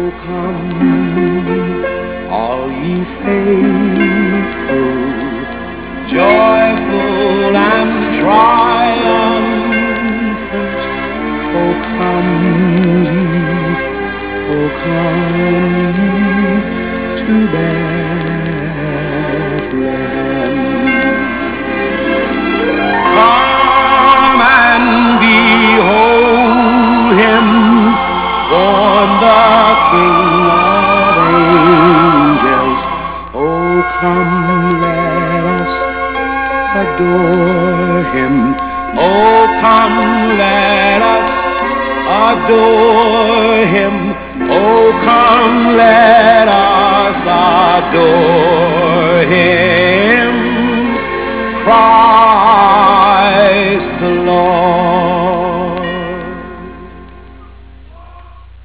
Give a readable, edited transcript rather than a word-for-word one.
come, all ye faithful, joyful and triumphant. Oh come ye, oh come ye to Bethlehem. Come and behold him, born the King of angels. Oh, come, let us adore him. Oh, come, let us adore